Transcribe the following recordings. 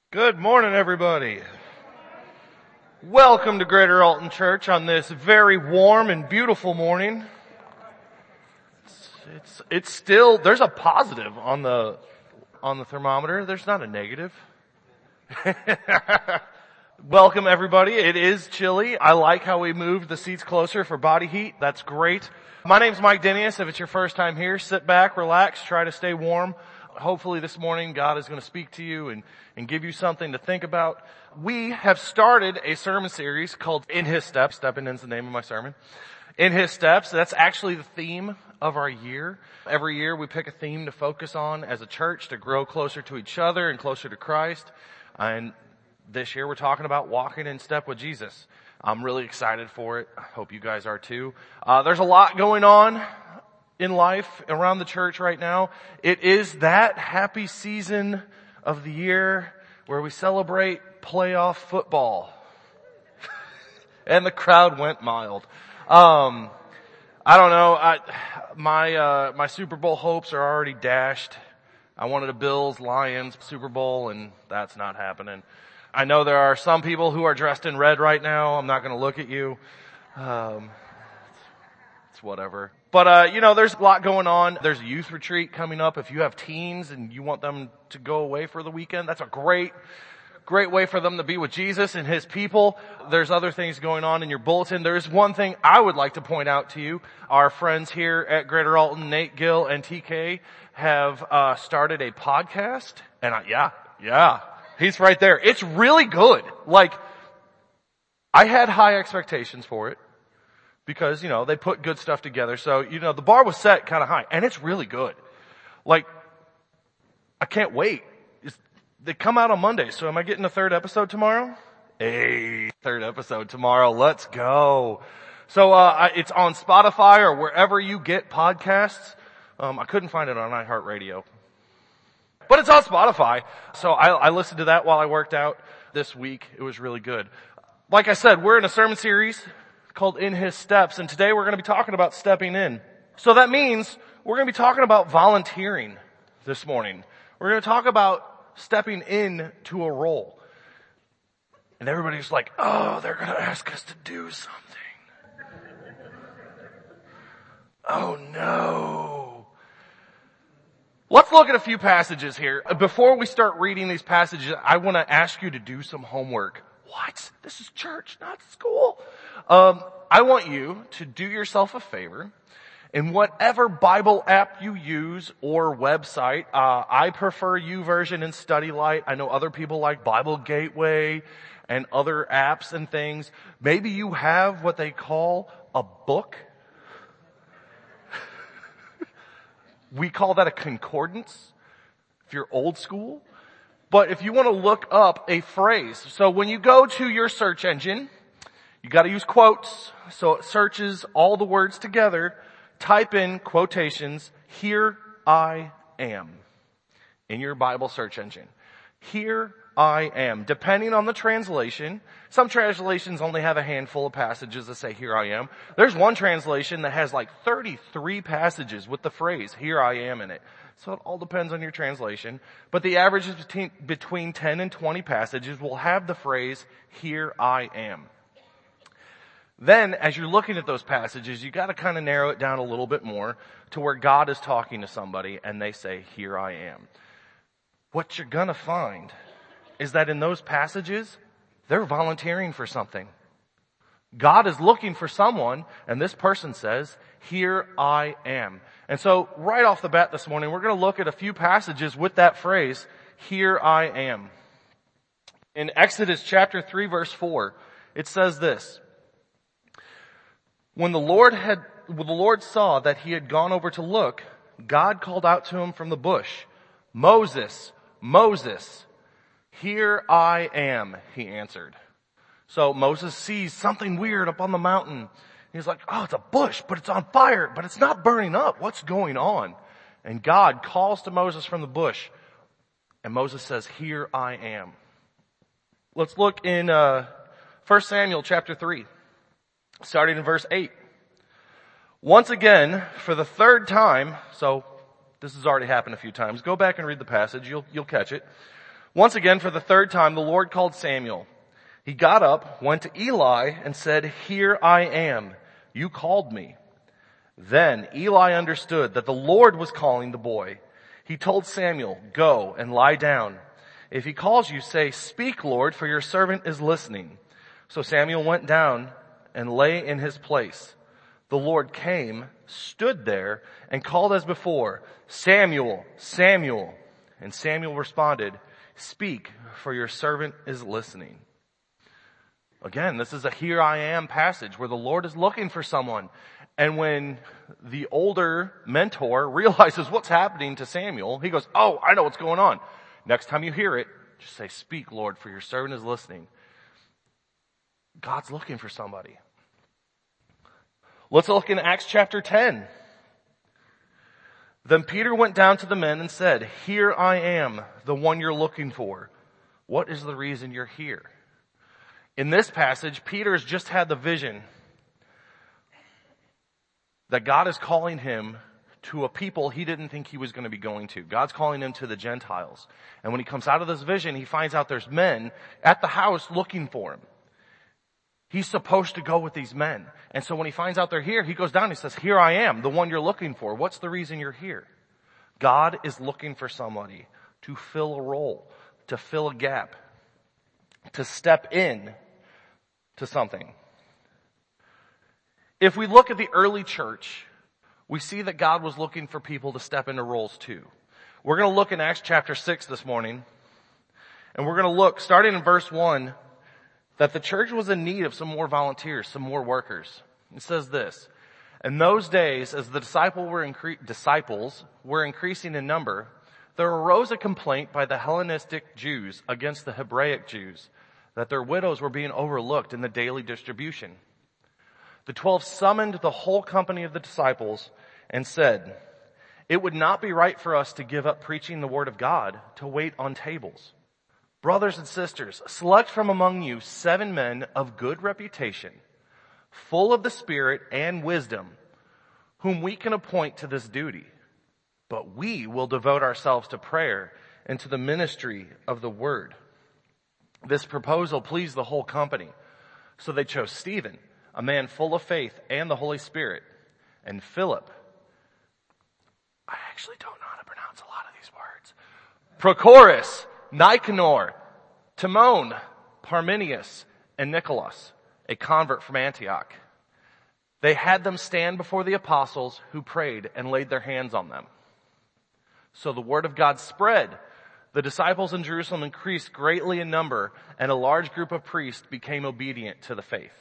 Good morning, everybody. Welcome to Greater Alton Church on this very warm and beautiful morning. It's still, there's a positive on the thermometer. There's not a negative. Welcome, everybody. It is chilly. I like how we moved the seats closer for body heat. That's great. My name's Mike Denius. If it's your first time here, sit back, relax, try to stay warm. Hopefully this morning God is going to speak to you and give you something to think about. We have started a sermon series called In His Steps. Stepping in is the name of my sermon. In His Steps. That's actually the theme of our year. Every year we pick a theme to focus on as a church to grow closer to each other and closer to Christ. And this year we're talking about walking in step with Jesus. I'm really excited for it. I hope you guys are too. There's a lot going on in life around the church right now. It is that happy season of the year where we celebrate playoff football. And the crowd went mild. I don't know. My Super Bowl hopes are already dashed. I wanted a Bills-Lions Super Bowl, and that's not happening. I know there are some people who are dressed in red right now. I'm not going to look at you. It's whatever. But, there's a lot going on. There's a youth retreat coming up. If you have teens and you want them to go away for the weekend, that's a great way for them to be with Jesus and His people. There's other things going on in your bulletin. There's one thing I would like to point out to you. Our friends here at Greater Alton, Nate Gill and TK, have started a podcast. And yeah, he's right there. It's really good. I had high expectations for it. Because, they put good stuff together. So, the bar was set kind of high. And it's really good. I can't wait. They come out on Monday. So am I getting a third episode tomorrow? Hey, third episode tomorrow. Let's go. So, it's on Spotify or wherever you get podcasts. I couldn't find it on iHeartRadio. But it's on Spotify. So I listened to that while I worked out this week. It was really good. Like I said, we're in a sermon series called In His Steps, and today we're going to be talking about stepping in. So that means we're going to be talking about volunteering this morning. We're going to talk about stepping in to a role. And everybody's like, oh, they're going to ask us to do something. Oh no. Let's look at a few passages here. Before we start reading these passages, I want to ask you to do some homework. What? This is church, not school. I want you to do yourself a favor. In whatever Bible app you use or website, I prefer YouVersion and Study Light. I know other people like Bible Gateway and other apps and things. Maybe you have what they call a book. We call that a concordance if you're old school. But if you want to look up a phrase, so when you go to your search engine, you got to use quotes, so it searches all the words together. Type in quotations, "Here I am," in your Bible search engine. Here I am. Depending on the translation, some translations only have a handful of passages that say "Here I am." There's one translation that has 33 passages with the phrase "Here I am" in it. So it all depends on your translation. But the average is between 10 and 20 passages will have the phrase "Here I am." Then, as you're looking at those passages, you got to kind of narrow it down a little bit more to where God is talking to somebody and they say, "Here I am." What you're going to find is that in those passages, they're volunteering for something. God is looking for someone, and this person says, "Here I am." And so, right off the bat this morning, we're going to look at a few passages with that phrase, "Here I am." In Exodus chapter 3, verse 4, it says this: When the Lord saw that he had gone over to look, God called out to him from the bush, "Moses, Moses." "Here I am," he answered. So Moses sees something weird up on the mountain. He's like, "Oh, it's a bush, but it's on fire, but it's not burning up. What's going on?" And God calls to Moses from the bush, and Moses says, "Here I am." Let's look in 1 Samuel chapter 3, starting in verse 8. Once again, for the third time, so this has already happened a few times. Go back and read the passage. You'll catch it. Once again, for the third time, the Lord called Samuel. He got up, went to Eli, and said, "Here I am. You called me." Then Eli understood that the Lord was calling the boy. He told Samuel, "Go and lie down. If he calls you, say, 'Speak, Lord, for your servant is listening.'" So Samuel went down and lay in his place. The Lord came, stood there, and called as before, "Samuel, Samuel." And Samuel responded, "Speak, for your servant is listening." Again, this is a "here I am" passage where the Lord is looking for someone. And when the older mentor realizes what's happening to Samuel, he goes, "Oh, I know what's going on." Next time you hear it, just say, "Speak, Lord, for your servant is listening." God's looking for somebody. Let's look in Acts chapter 10. Then Peter went down to the men and said, "Here I am, the one you're looking for. What is the reason you're here?" In this passage, Peter's just had the vision that God is calling him to a people he didn't think he was going to be going to. God's calling him to the Gentiles. And when he comes out of this vision, he finds out there's men at the house looking for him. He's supposed to go with these men. And so when he finds out they're here, he goes down and he says, "Here I am, the one you're looking for. What's the reason you're here?" God is looking for somebody to fill a role, to fill a gap, to step in to something. If we look at the early church, we see that God was looking for people to step into roles too. We're going to look in Acts chapter 6 this morning, and we're going to look, starting in verse 1, that the church was in need of some more volunteers, some more workers. It says this: "In those days, as the disciples were increasing in number, there arose a complaint by the Hellenistic Jews against the Hebraic Jews that their widows were being overlooked in the daily distribution. The 12 summoned the whole company of the disciples and said, 'It would not be right for us to give up preaching the word of God to wait on tables. Brothers and sisters, select from among you 7 men of good reputation, full of the Spirit and wisdom, whom we can appoint to this duty. But we will devote ourselves to prayer and to the ministry of the word.' This proposal pleased the whole company. So they chose Stephen, a man full of faith and the Holy Spirit, and Philip. I actually don't know how to pronounce a lot of these words. Prochorus, Nicanor, Timon, Parmenius, and Nicholas, a convert from Antioch. They had them stand before the apostles, who prayed and laid their hands on them. So the word of God spread. The disciples in Jerusalem increased greatly in number, and a large group of priests became obedient to the faith."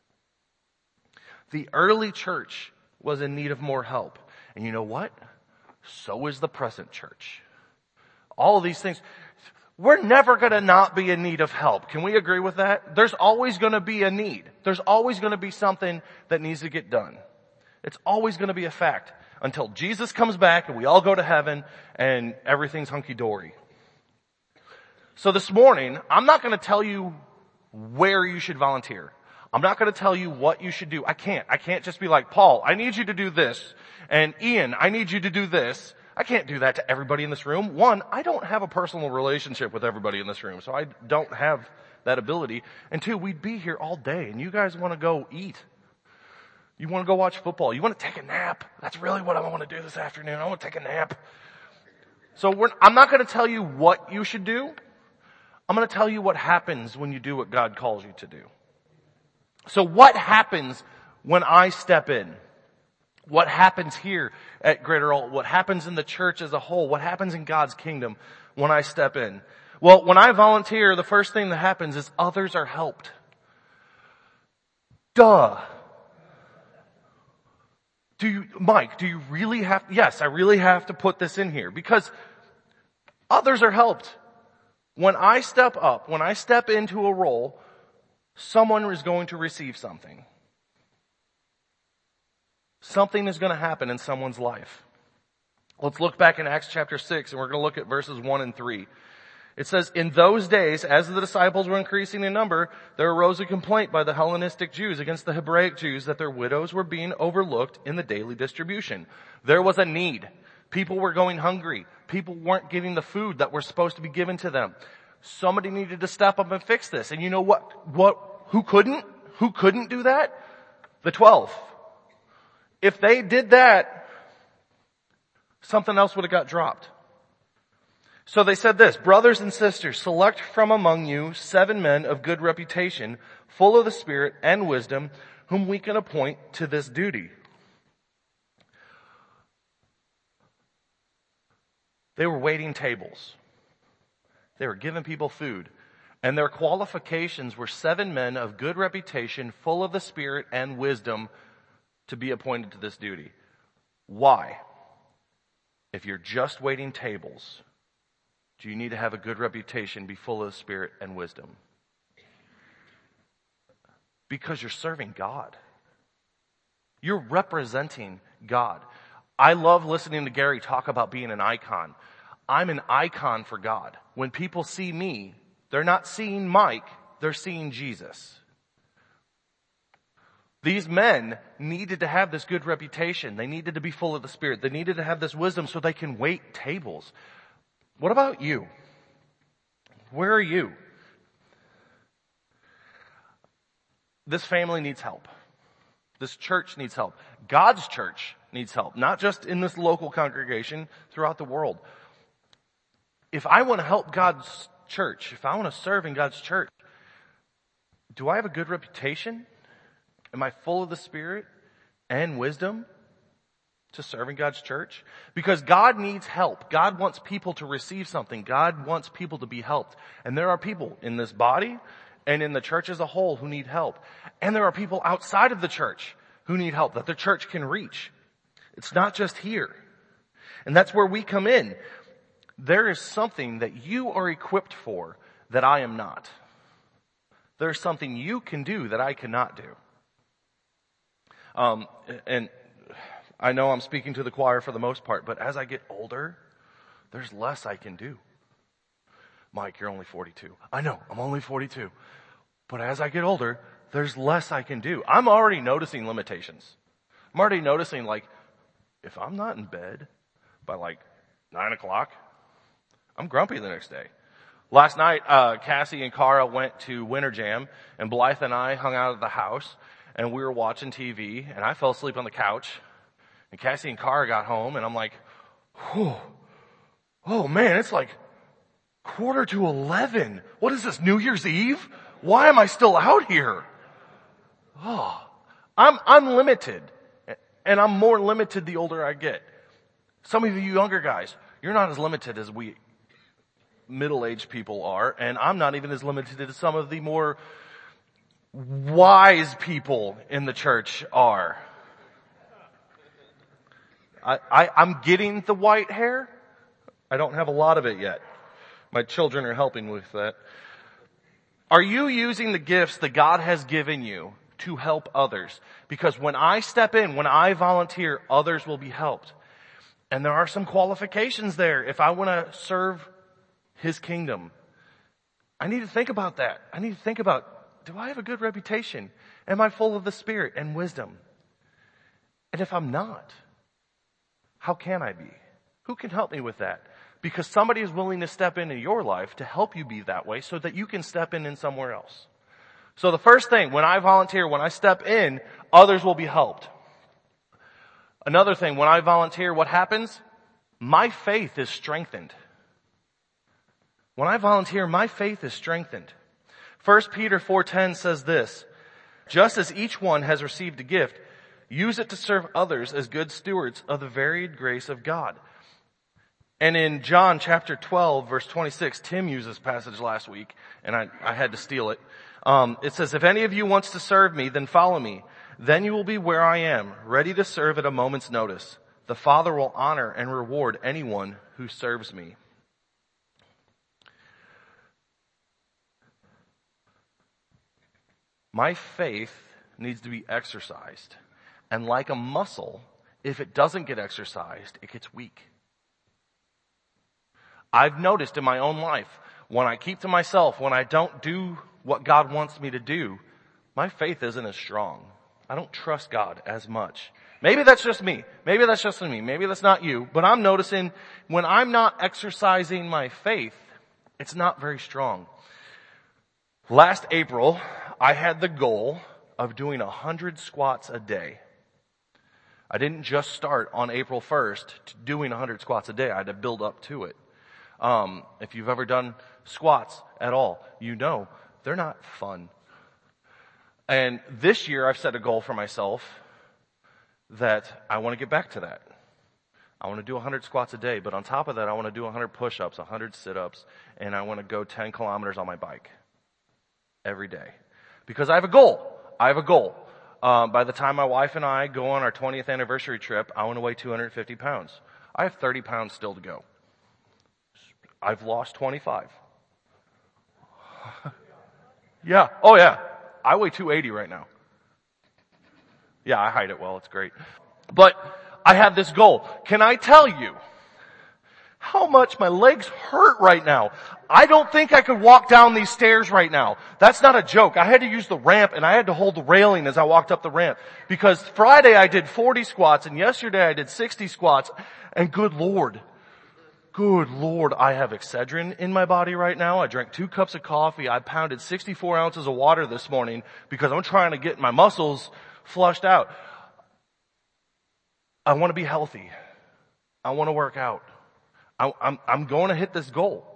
The early church was in need of more help. And you know what? So is the present church. All of these things, we're never going to not be in need of help. Can we agree with that? There's always going to be a need. There's always going to be something that needs to get done. It's always going to be a fact until Jesus comes back and we all go to heaven and everything's hunky-dory. So this morning, I'm not going to tell you where you should volunteer. I'm not going to tell you what you should do. I can't just be like, "Paul, I need you to do this." And "Ian, I need you to do this." I can't do that to everybody in this room. One, I don't have a personal relationship with everybody in this room, so I don't have that ability. And two, we'd be here all day, and you guys want to go eat. You want to go watch football. You want to take a nap. That's really what I want to do this afternoon. I want to take a nap. So I'm not going to tell you what you should do. I'm going to tell you what happens when you do what God calls you to do. So what happens when I step in? What happens here at Greater Alt? What happens in the church as a whole? What happens in God's kingdom when I step in? Well, when I volunteer, the first thing that happens is others are helped. Duh. Mike, do you really have, yes, I really have to put this in here because others are helped. When I step up, when I step into a role, someone is going to receive something. Something is going to happen in someone's life. Let's look back in Acts chapter 6, and we're going to look at verses 1 and 3. It says, "In those days, as the disciples were increasing in number, there arose a complaint by the Hellenistic Jews against the Hebraic Jews that their widows were being overlooked in the daily distribution." There was a need. People were going hungry. People weren't getting the food that was supposed to be given to them. Somebody needed to step up and fix this. And you know who couldn't? Who couldn't do that? The 12. If they did that, something else would have got dropped. So they said this, brothers and sisters, select from among you 7 men of good reputation, full of the Spirit and wisdom, whom we can appoint to this duty. They were waiting tables. They were giving people food. And their qualifications were 7 men of good reputation, full of the Spirit and wisdom, to be appointed to this duty. Why? If you're just waiting tables, do you need to have a good reputation, be full of the Spirit and wisdom? Because you're serving God. You're representing God. I love listening to Gary talk about being an icon. I'm an icon for God. When people see me, they're not seeing Mike, they're seeing Jesus. These men needed to have this good reputation. They needed to be full of the Spirit. They needed to have this wisdom so they can wait tables. What about you? Where are you? This family needs help. This church needs help. God's church needs help, not just in this local congregation, throughout the world. If I want to help God's church, if I want to serve in God's church, do I have a good reputation? Am I full of the Spirit and wisdom to serve in God's church? Because God needs help. God wants people to receive something. God wants people to be helped. And there are people in this body and in the church as a whole who need help. And there are people outside of the church who need help that the church can reach. It's not just here. And that's where we come in. There is something that you are equipped for that I am not. There's something you can do that I cannot do. And I know I'm speaking to the choir for the most part, but as I get older, there's less I can do. Mike, you're only 42. I know, I'm only 42. But as I get older, there's less I can do. I'm already noticing limitations. I'm already noticing, like, if I'm not in bed by like 9 o'clock, I'm grumpy the next day. Last night, Cassie and Cara went to Winter Jam, and Blythe and I hung out at the house, and we were watching TV, and I fell asleep on the couch, and Cassie and Cara got home, and I'm like, whew, oh man, it's like 11:15. What is this, New Year's Eve? Why am I still out here? Oh, I'm limited, and I'm more limited the older I get. Some of you younger guys, you're not as limited as we middle-aged people are, and I'm not even as limited as some of the more wise people in the church are. I'm getting the white hair. I don't have a lot of it yet. My children are helping with that. Are you using the gifts that God has given you to help others? Because when I step in, when I volunteer, others will be helped. And there are some qualifications there. If I want to serve His kingdom, I need to think about that. I need to think about, do I have a good reputation? Am I full of the Spirit and wisdom? And if I'm not, how can I be? Who can help me with that? Because somebody is willing to step into your life to help you be that way so that you can step in somewhere else. So the first thing, when I volunteer, when I step in, others will be helped. Another thing, when I volunteer, what happens? My faith is strengthened. When I volunteer, my faith is strengthened. 1 Peter 4:10 says this, just as each one has received a gift, use it to serve others as good stewards of the varied grace of God. And in John chapter 12, verse 26, Tim used this passage last week, and I had to steal it. It says, if any of you wants to serve me, then follow me. Then you will be where I am, ready to serve at a moment's notice. The Father will honor and reward anyone who serves me. My faith needs to be exercised. And like a muscle, if it doesn't get exercised, it gets weak. I've noticed in my own life, when I keep to myself, when I don't do what God wants me to do, my faith isn't as strong. I don't trust God as much. Maybe that's just me. Maybe that's just me. Maybe that's not you. But I'm noticing when I'm not exercising my faith, It's not very strong. Last April, I had the goal of doing 100 squats a day. I didn't just start on April 1st to doing 100 squats a day. I had to build up to it. If you've ever done squats at all, you know they're not fun. And this year I've set a goal for myself that I want to get back to that. I want to do 100 squats a day, but on top of that I want to do 100 push-ups, 100 sit-ups, and I want to go 10 kilometers on my bike every day. Because I have a goal. By the time my wife and I go on our 20th anniversary trip, I want to weigh 250 pounds. I have 30 pounds still to go. I've lost 25. Yeah. Oh yeah. I weigh 280 right now. Yeah, I hide it well. It's great. But I have this goal. Can I tell you how much my legs hurt right now? I don't think I could walk down these stairs right now. That's not a joke. I had to use the ramp and I had to hold the railing as I walked up the ramp. Because Friday I did 40 squats and yesterday I did 60 squats. And good Lord, I have Excedrin in my body right now. I drank 2 cups of coffee. I pounded 64 ounces of water this morning because I'm trying to get my muscles flushed out. I want to be healthy. I want to work out. I'm going to hit this goal.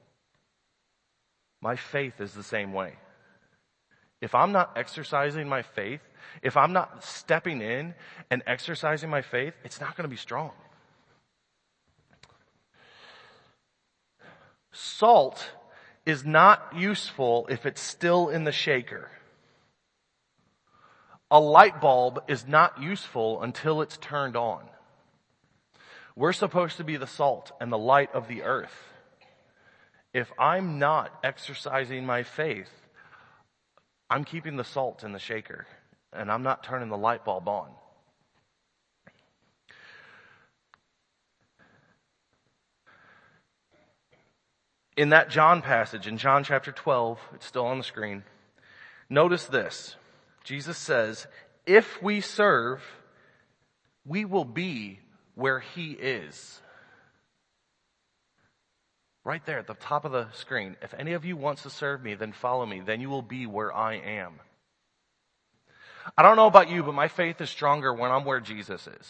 My faith is the same way. If I'm not exercising my faith, if I'm not stepping in and exercising my faith, it's not going to be strong. Salt is not useful if it's still in the shaker. A light bulb is not useful until it's turned on. We're supposed to be the salt and the light of the earth. If I'm not exercising my faith, I'm keeping the salt in the shaker and I'm not turning the light bulb on. In that John passage, in John chapter 12, it's still on the screen. Notice this. Jesus says, if we serve, we will be where he is. Right there at the top of the screen. If any of you wants to serve me, then follow me. Then you will be where I am. I don't know about you, but my faith is stronger when I'm where Jesus is.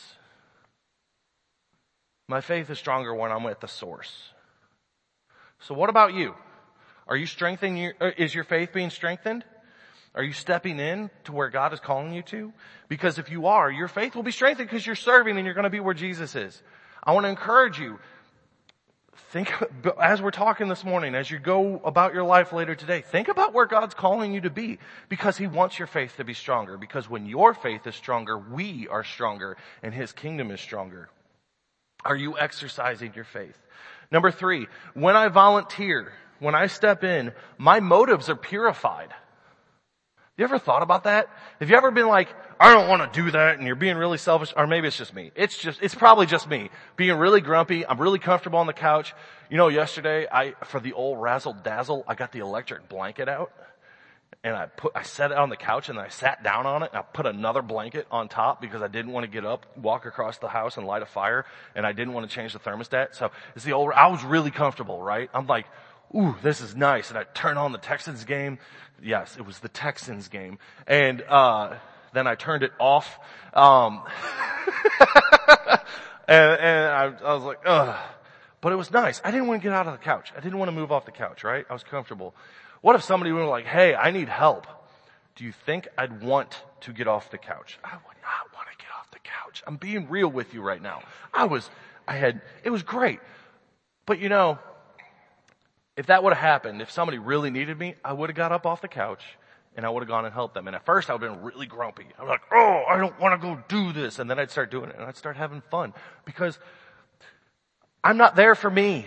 My faith is stronger when I'm at the source. So what about you? Are you strengthening is your faith being strengthened? Are you stepping in to where God is calling you to? Because if you are, your faith will be strengthened because you're serving and you're going to be where Jesus is. I want to encourage you. Think, as we're talking this morning, as you go about your life later today, think about where God's calling you to be because he wants your faith to be stronger. Because when your faith is stronger, we are stronger and his kingdom is stronger. Are you exercising your faith? Number 3, when I volunteer, when I step in, my motives are purified. You ever thought about that? Have you ever been like, I don't want to do that, and you're being really selfish, or maybe it's just me. It's probably just me. Being really grumpy, I'm really comfortable on the couch. You know, yesterday, for the old razzle dazzle, I got the electric blanket out, and I set it on the couch, and then I sat down on it, and I put another blanket on top because I didn't want to get up, walk across the house and light a fire, and I didn't want to change the thermostat. So I was really comfortable, right? I'm like, ooh, this is nice. And I turn on the Texans game. Yes, it was the Texans game. And, then I turned it off. And I was like, ugh. But it was nice. I didn't want to get out of the couch. I didn't want to move off the couch, right? I was comfortable. What if somebody were like, hey, I need help? Do you think I'd want to get off the couch? I would not want to get off the couch. I'm being real with you right now. It was great. But you know, if that would have happened, if somebody really needed me, I would have got up off the couch and I would have gone and helped them. And at first I would have been really grumpy. I was like, oh, I don't want to go do this. And then I'd start doing it and I'd start having fun because I'm not there for me.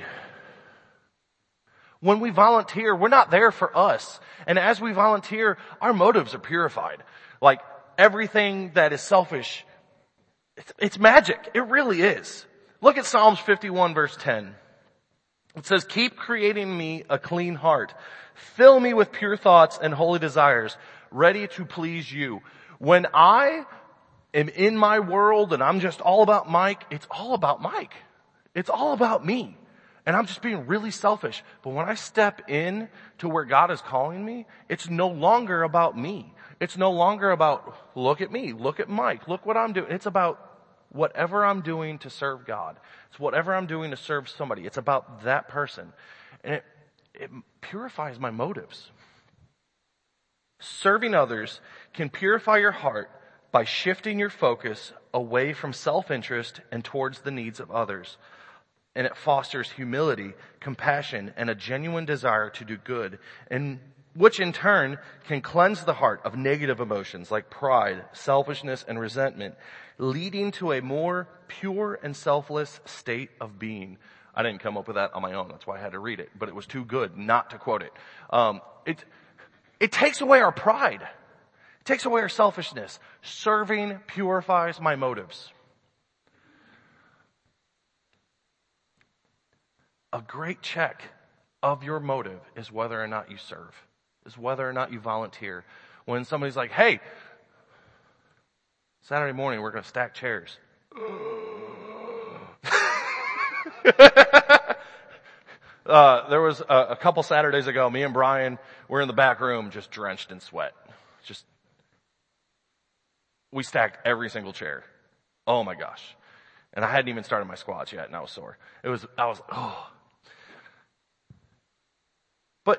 When we volunteer, we're not there for us. And as we volunteer, our motives are purified. Like everything that is selfish, it's magic. It really is. Look at Psalms 51 verse 10. It says, keep creating me a clean heart. Fill me with pure thoughts and holy desires, ready to please you. When I am in my world and I'm just all about Mike, it's all about Mike. It's all about me. And I'm just being really selfish. But when I step in to where God is calling me, it's no longer about me. It's no longer about, look at me, look at Mike, look what I'm doing. It's about whatever I'm doing to serve God. It's whatever I'm doing to serve somebody. It's about that person. And it purifies my motives. Serving others can purify your heart by shifting your focus away from self-interest and towards the needs of others. And it fosters humility, compassion, and a genuine desire to do good, and which in turn can cleanse the heart of negative emotions like pride, selfishness, and resentment, leading to a more pure and selfless state of being. I didn't come up with that on my own. That's why I had to read it. But it was too good not to quote it. It takes away our pride. It takes away our selfishness. Serving purifies my motives. A great check of your motive is whether or not you serve, is whether or not you volunteer. When somebody's like, hey, Saturday morning we're going to stack chairs. There was a couple Saturdays ago, me and Brian were in the back room just drenched in sweat. We stacked every single chair. Oh my gosh. And I hadn't even started my squats yet and I was sore. Oh. But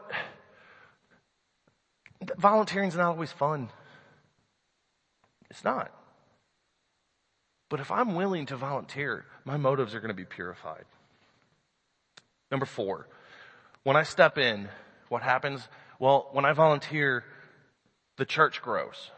volunteering's not always fun. It's not. But if I'm willing to volunteer, my motives are going to be purified. Number 4, when I step in, what happens? Well, when I volunteer, the church grows.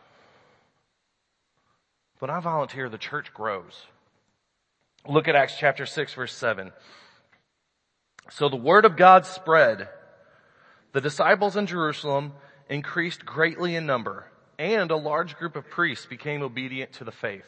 When I volunteer, the church grows. Look at Acts chapter 6, verse 7. So the word of God spread. The disciples in Jerusalem increased greatly in number, and a large group of priests became obedient to the faith.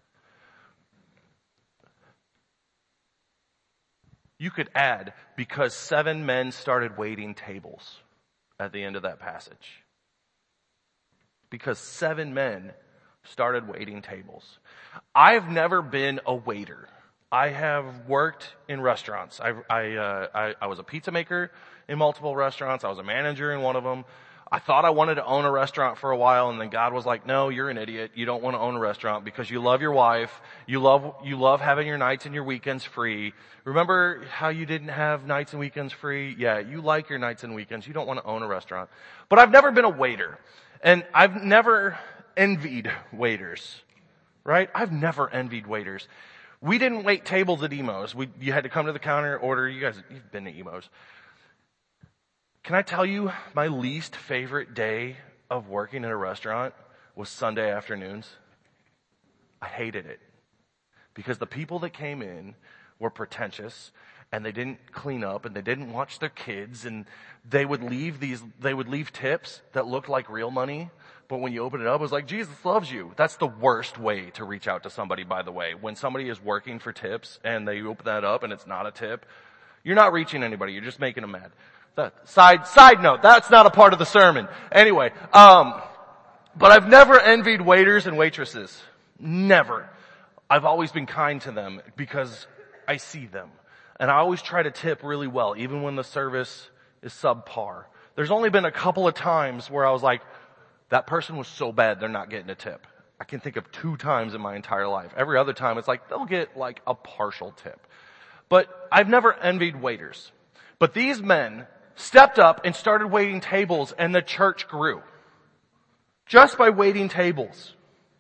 You could add, because 7 men started waiting tables at the end of that passage. Because 7 men started waiting tables. I've never been a waiter. I have worked in restaurants. I was a pizza maker in multiple restaurants. I was a manager in one of them. I thought I wanted to own a restaurant for a while, and then God was like, no, you're an idiot. You don't want to own a restaurant because you love your wife. You love having your nights and your weekends free. Remember how you didn't have nights and weekends free? Yeah, you like your nights and weekends. You don't want to own a restaurant. But I've never been a waiter, and I've never envied waiters, right? I've never envied waiters. We didn't wait tables at Emo's. You had to come to the counter, order. You guys, you've been to Emo's. Can I tell you my least favorite day of working in a restaurant was Sunday afternoons? I hated it because the people that came in were pretentious and they didn't clean up and they didn't watch their kids, and they would leave tips that looked like real money. But when you open it up, it was like, Jesus loves you. That's the worst way to reach out to somebody, by the way. When somebody is working for tips and they open that up and it's not a tip, you're not reaching anybody. You're just making them mad. Side note, that's not a part of the sermon. Anyway, but I've never envied waiters and waitresses. Never. I've always been kind to them because I see them. And I always try to tip really well, even when the service is subpar. There's only been a couple of times where I was like, that person was so bad they're not getting a tip. I can think of 2 times in my entire life. Every other time it's like they'll get like a partial tip. But I've never envied waiters. But these men stepped up and started waiting tables, and the church grew. Just by waiting tables.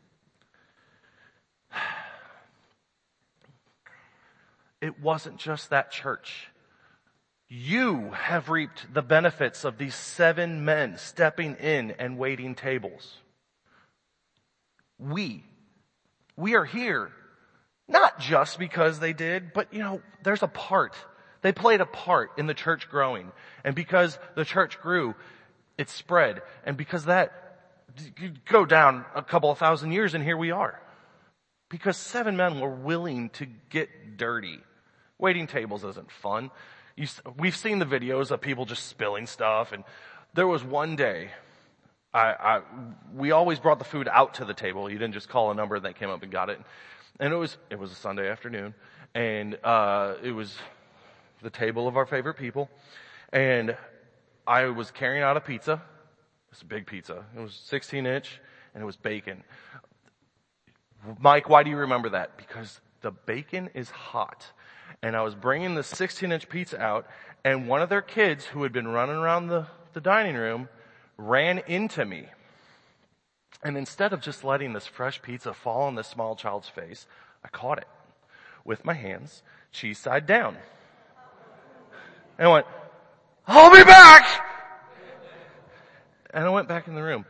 It wasn't just that church. You have reaped the benefits of these 7 men stepping in and waiting tables. We are here, not just because they did, but there's a part. They played a part in the church growing. And because the church grew, it spread. And because that, you go down a couple of thousand years and here we are. Because 7 men were willing to get dirty. Waiting tables isn't fun. We've seen the videos of people just spilling stuff. And there was one day, we always brought the food out to the table. You didn't just call a number and they came up and got it. And it was a Sunday afternoon. And it was the table of our favorite people, and I was carrying out a pizza. It's a big pizza. It was 16-inch, and it was bacon. Mike, why do you remember that? Because the bacon is hot. And I was bringing the 16-inch pizza out, and one of their kids who had been running around the dining room ran into me. And instead of just letting this fresh pizza fall on this small child's face, I caught it with my hands, cheese side down. And I went, "I'll be back!" And I went back in the room.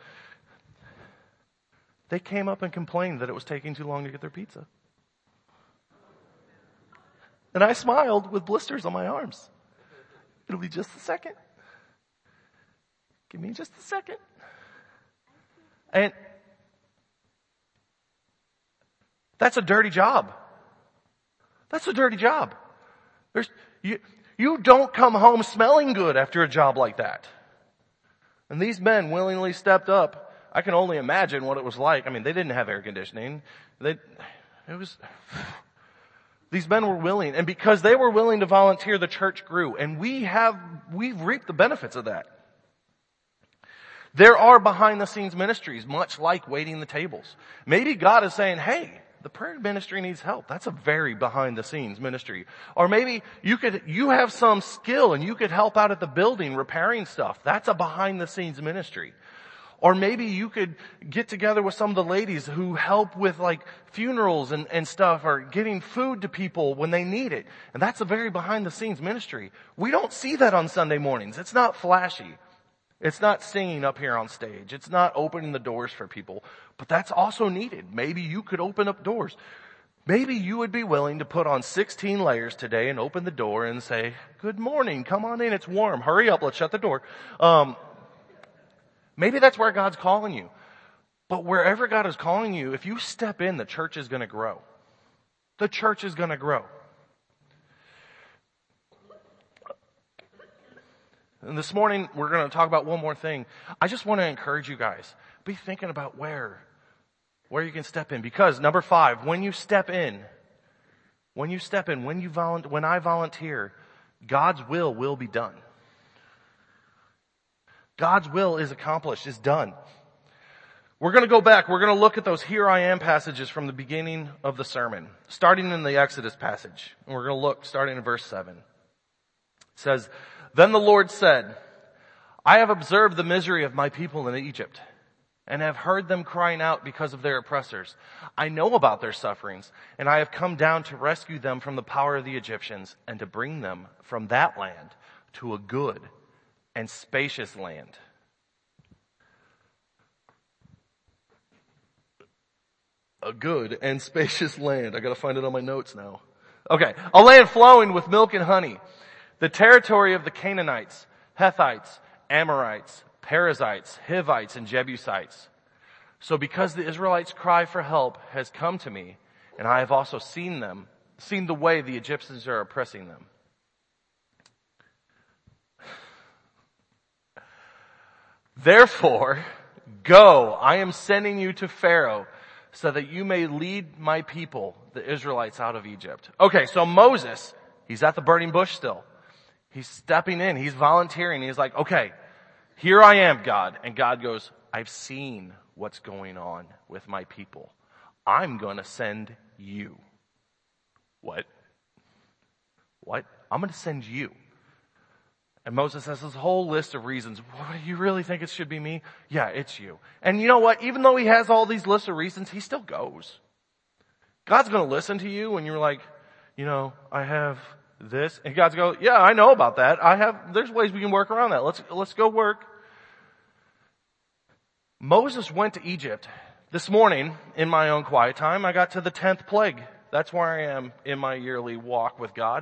They came up and complained that it was taking too long to get their pizza. And I smiled with blisters on my arms. It'll be just a second. Give me just a second. And that's a dirty job. That's a dirty job. You don't come home smelling good after a job like that. And these men willingly stepped up. I can only imagine what it was like. I mean, they didn't have air conditioning. These men were willing, and because they were willing to volunteer, the church grew, and we've reaped the benefits of that. There are behind the scenes ministries, much like waiting the tables. Maybe God is saying, "Hey, the prayer ministry needs help." That's a very behind the scenes ministry. Or maybe you have some skill and you could help out at the building repairing stuff. That's a behind the scenes ministry. Or maybe you could get together with some of the ladies who help with like funerals and stuff, or getting food to people when they need it. And that's a very behind the scenes ministry. We don't see that on Sunday mornings. It's not flashy. It's not singing up here on stage. It's not opening the doors for people. But that's also needed. Maybe you could open up doors. Maybe you would be willing to put on 16 layers today and open the door and say, "Good morning, come on in, it's warm. Hurry up, let's shut the door." Maybe that's where God's calling you. But wherever God is calling you, if you step in, the church is going to grow. The church is going to grow. And this morning, we're going to talk about one more thing. I just want to encourage you guys. Be thinking about where you can step in. Because number 5, when you step in, when I volunteer, God's will be done. God's will is accomplished, is done. We're going to go back. We're going to look at those "Here I am" passages from the beginning of the sermon, starting in the Exodus passage. And we're going to look starting in verse 7. It says, "Then the Lord said, I have observed the misery of my people in Egypt, and have heard them crying out because of their oppressors. I know about their sufferings, and I have come down to rescue them from the power of the Egyptians, and to bring them from that land to a good and spacious land." A good and spacious land. I gotta find it on my notes now. Okay. "A land flowing with milk and honey. The territory of the Canaanites, Hittites, Amorites, Perizzites, Hivites, and Jebusites. So because the Israelites' cry for help has come to me, and I have also seen the way the Egyptians are oppressing them. Therefore, go, I am sending you to Pharaoh, so that you may lead my people, the Israelites, out of Egypt." Okay, so Moses, he's at the burning bush still. He's stepping in, he's volunteering, he's like, "Okay, here I am, God." And God goes, "I've seen what's going on with my people. I'm gonna send you." What? I'm gonna send you. And Moses has this whole list of reasons. "What, you really think it should be me?" "Yeah, it's you." And you know what? Even though he has all these lists of reasons, he still goes. God's going to listen to you when you're like, "I have this." And God's going, "Yeah, I know about that. There's ways we can work around that. Let's go work." Moses went to Egypt. This morning, in my own quiet time, I got to the 10th plague. That's where I am in my yearly walk with God.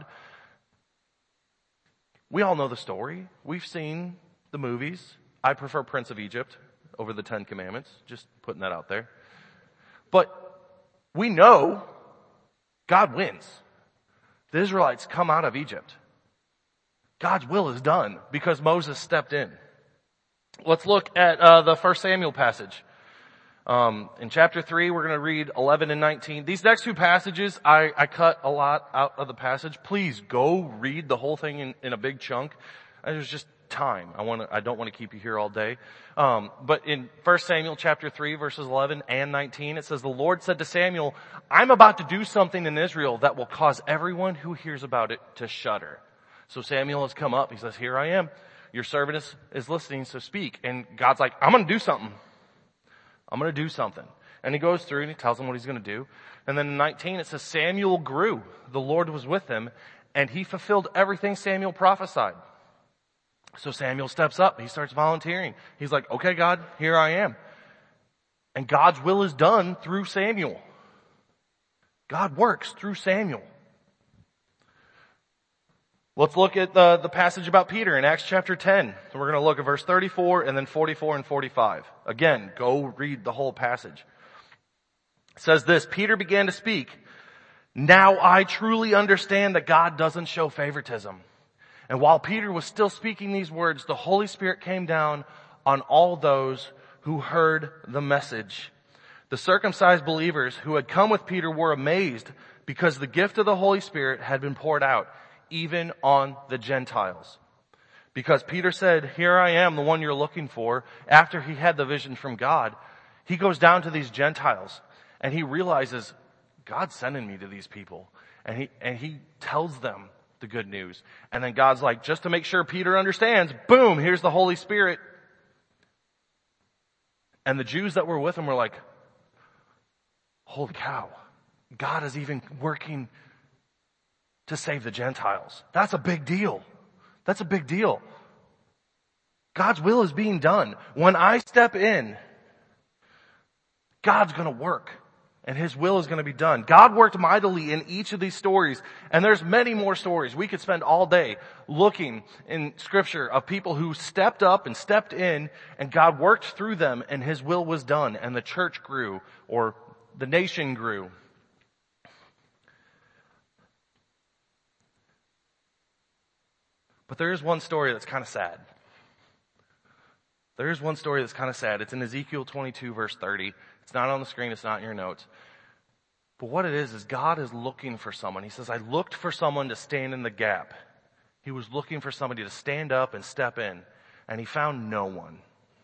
We all know the story. We've seen the movies. I prefer Prince of Egypt over the 10 Commandments. Just putting that out there. But we know God wins. The Israelites come out of Egypt. God's will is done because Moses stepped in. Let's look at the 1 Samuel passage. In chapter 3, we're going to read 11 and 19. These next two passages, I cut a lot out of the passage. Please go read the whole thing in a big chunk. There's just time. I don't want to keep you here all day. But in 1 Samuel chapter 3 verses 11 and 19, it says, the Lord said to Samuel, I'm about to do something in Israel that will cause everyone who hears about it to shudder. So Samuel has come up. He says, here I am. Your servant is listening, so speak. And God's like, I'm going to do something. I'm going to do something. And he goes through and he tells him what he's going to do. And then in 19 it says, Samuel grew. The Lord was with him and he fulfilled everything Samuel prophesied. So Samuel steps up. He starts volunteering. He's like, okay, God, here I am. And God's will is done through Samuel. God works through Samuel. Let's look at the passage about Peter in Acts chapter 10. So we're going to look at verse 34 and then 44 and 45. Again, go read the whole passage. It says this, Peter began to speak. Now I truly understand that God doesn't show favoritism. And while Peter was still speaking these words, the Holy Spirit came down on all those who heard the message. The circumcised believers who had come with Peter were amazed because the gift of the Holy Spirit had been poured out, even on the Gentiles. Because Peter said, here I am, the one you're looking for. After he had the vision from God, he goes down to these Gentiles and he realizes God's sending me to these people. And he tells them the good news. And then God's like, just to make sure Peter understands, boom, here's the Holy Spirit. And the Jews that were with him were like, holy cow, God is even working to save the Gentiles. That's a big deal. That's a big deal. God's will is being done. When I step in, God's going to work. And his will is going to be done. God worked mightily in each of these stories. And there's many more stories. We could spend all day looking in scripture of people who stepped up and stepped in and God worked through them and his will was done and the church grew or the nation grew. But there is one story that's kind of sad. There is one story that's kind of sad. It's in Ezekiel 22 verse 30. It's not on the screen. It's not in your notes. But what it is God is looking for someone. He says, I looked for someone to stand in the gap. He was looking for somebody to stand up and step in. And he found no one.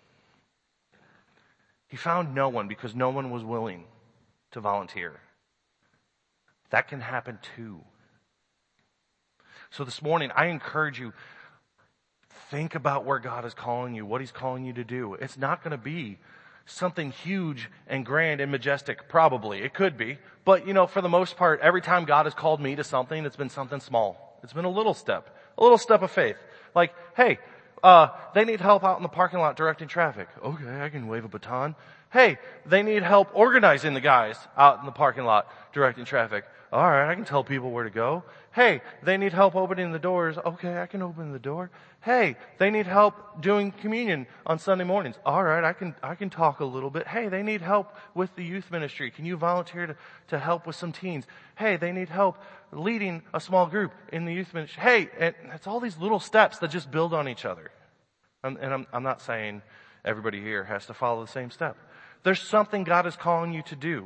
He found no one because no one was willing to volunteer. That can happen too. So this morning, I encourage you, think about where God is calling you, what he's calling you to do. It's not going to be something huge and grand and majestic, probably. It could be. But, for the most part, every time God has called me to something, it's been something small. It's been a little step of faith. Like, hey, they need help out in the parking lot directing traffic. Okay, I can wave a baton. Hey, they need help organizing the guys out in the parking lot directing traffic. All right, I can tell people where to go. Hey, they need help opening the doors. Okay, I can open the door. Hey, they need help doing communion on Sunday mornings. All right, I can talk a little bit. Hey, they need help with the youth ministry. Can you volunteer to help with some teens? Hey, they need help leading a small group in the youth ministry. Hey, and it's all these little steps that just build on each other. And I'm not saying everybody here has to follow the same step. There's something God is calling you to do.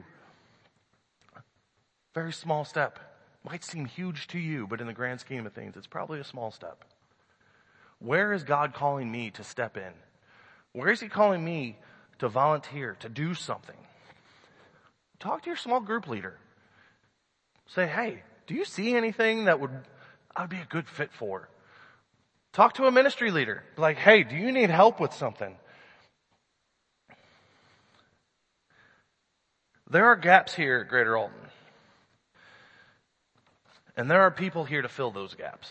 Very small step. Might seem huge to you, but in the grand scheme of things, it's probably a small step. Where is God calling me to step in? Where is he calling me to volunteer, to do something? Talk to your small group leader. Say, hey, do you see anything that I'd be a good fit for? Talk to a ministry leader. Like, hey, do you need help with something? There are gaps here at Greater Alton. And there are people here to fill those gaps.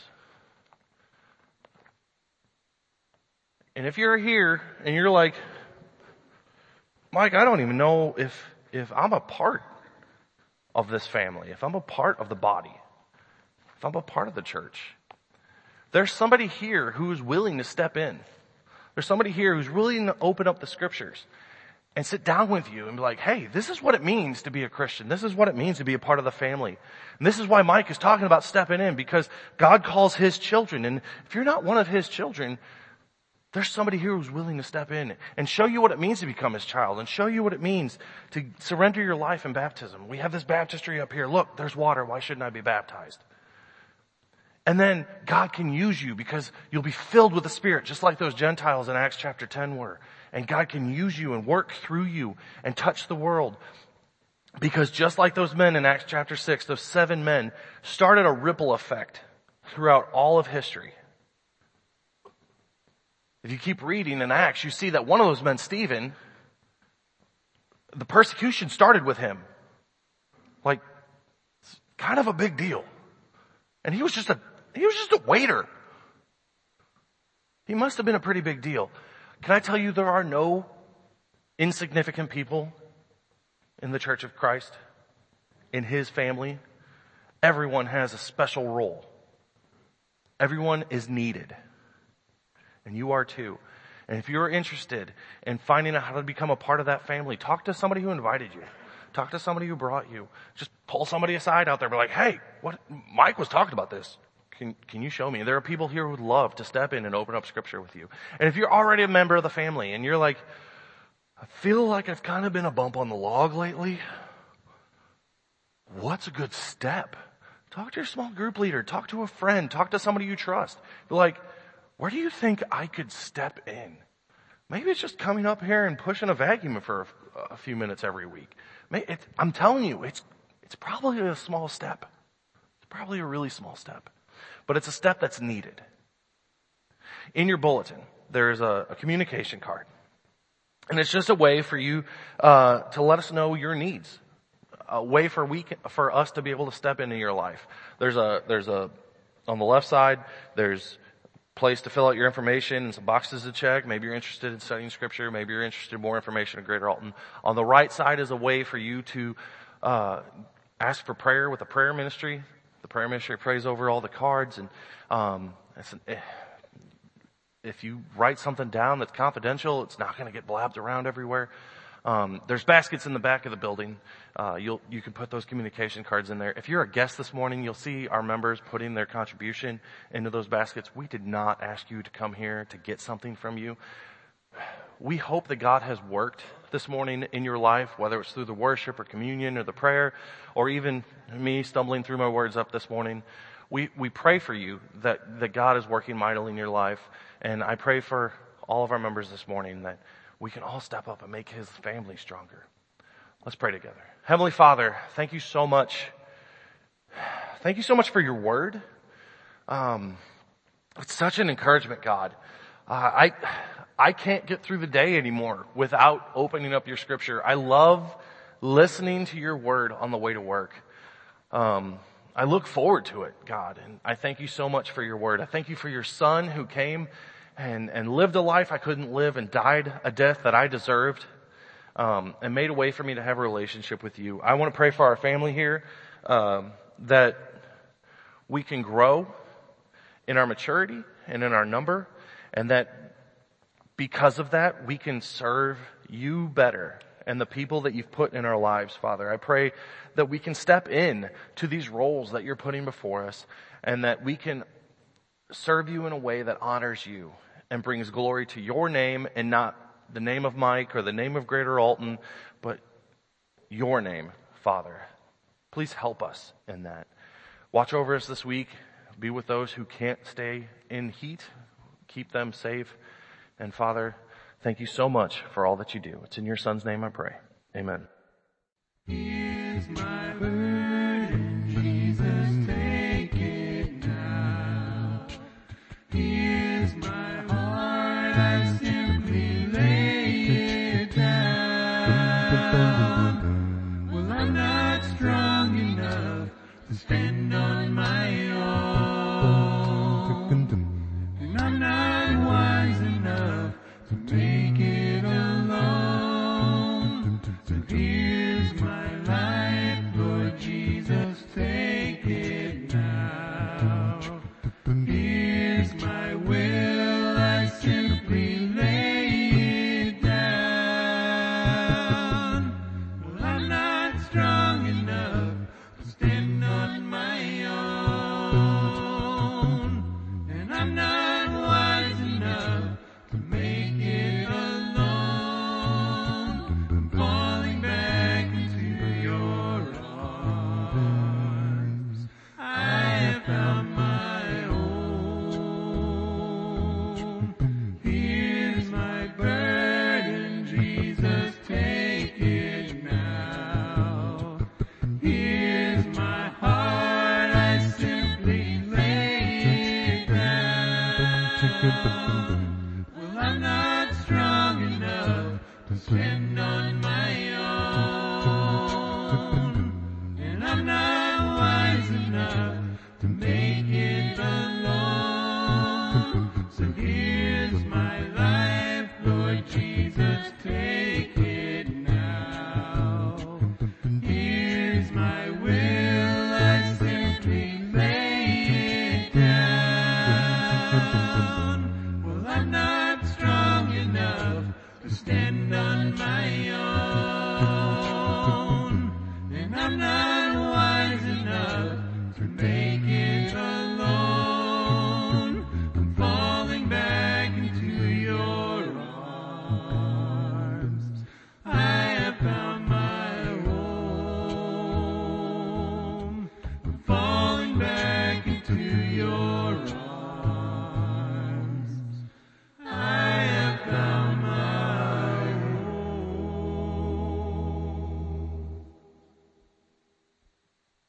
And if you're here and you're like, Mike, I don't even know if I'm a part of this family, if I'm a part of the body, if I'm a part of the church. There's somebody here who's willing to step in. There's somebody here who's willing to open up the scriptures and sit down with you and be like, hey, this is what it means to be a Christian. This is what it means to be a part of the family. And this is why Mike is talking about stepping in, because God calls his children. And if you're not one of his children, There's somebody here who's willing to step in and show you what it means to become his child and show you what it means to surrender your life in baptism. We have this baptistry up here. Look, there's water. Why shouldn't I be baptized? And then God can use you because you'll be filled with the Spirit, just like those Gentiles in Acts chapter 10 were. And God can use you and work through you and touch the world. Because just like those men in Acts chapter 6, those 7 men started a ripple effect throughout all of history. If you keep reading in Acts, you see that one of those men, Stephen, the persecution started with him. Like, it's kind of a big deal. And he was just a waiter. He must have been a pretty big deal. Can I tell you there are no insignificant people in the Church of Christ, in his family? Everyone has a special role. Everyone is needed. And you are too. And if you're interested in finding out how to become a part of that family, talk to somebody who invited you. Talk to somebody who brought you. Just pull somebody aside out there and be like, hey, what? Mike was talking about this. Can you show me? There are people here who would love to step in and open up scripture with you. And if you're already a member of the family and you're like, I feel like I've kind of been a bump on the log lately, what's a good step? Talk to your small group leader. Talk to a friend. Talk to somebody you trust. Be like, where do you think I could step in? Maybe it's just coming up here and pushing a vacuum for a few minutes every week. I'm telling you, it's probably a small step. It's probably a really small step. But it's a step that's needed. In your bulletin, there's a communication card. And it's just a way for you to let us know your needs. A way for us to be able to step into your life. There's a on the left side, there's place to fill out your information and some boxes to check. Maybe you're interested in studying scripture. Maybe you're interested in more information at Greater Alton. On the right side is a way for you to ask for prayer with the prayer ministry. The prayer ministry prays over all the cards. And if you write something down that's confidential, it's not going to get blabbed around everywhere. There's baskets in the back of the building. You can put those communication cards in there. If you're a guest this morning, you'll see our members putting their contribution into those baskets. We did not ask you to come here to get something from you. We hope that God has worked this morning in your life, whether it's through the worship or communion or the prayer, or even me stumbling through my words up this morning. We pray for you that God is working mightily in your life. And I pray for all of our members this morning that we can all step up and make his family stronger. Let's pray together. Heavenly Father, thank you so much. Thank you so much for your word. It's such an encouragement, God. I can't get through the day anymore without opening up your scripture. I love listening to your word on the way to work. I look forward to it, God, and I thank you so much for your word. I thank you for your son who came and lived a life I couldn't live and died a death that I deserved, and made a way for me to have a relationship with you. I want to pray for our family here, that we can grow in our maturity and in our number, and that because of that, we can serve you better and the people that you've put in our lives, Father. I pray that we can step in to these roles that you're putting before us, and that we can serve you in a way that honors you and brings glory to your name, and not the name of Mike or the name of Greater Alton, but your name, Father. Please help us in that. Watch over us this week. Be with those who can't stay in heat. Keep them safe. And Father, thank you so much for all that you do. It's in your son's name I pray. Amen. Here's my burden, Jesus, take it now. Here's my heart, I simply lay it down. Well, I'm not strong enough to stand on my own, and I'm not wise enough to make it alone. So here's my life, Lord Jesus, take it now. Here's my will, I simply lay it down. Well, Jesus, take it now. Here's my heart, I simply lay it down. Well, I'm not strong enough to stand on my own, and I'm not wise enough to make it alone. So here's my life, Lord Jesus, take it now. Here's my will, I simply lay it down. Well, I'm not strong enough to stand on my own.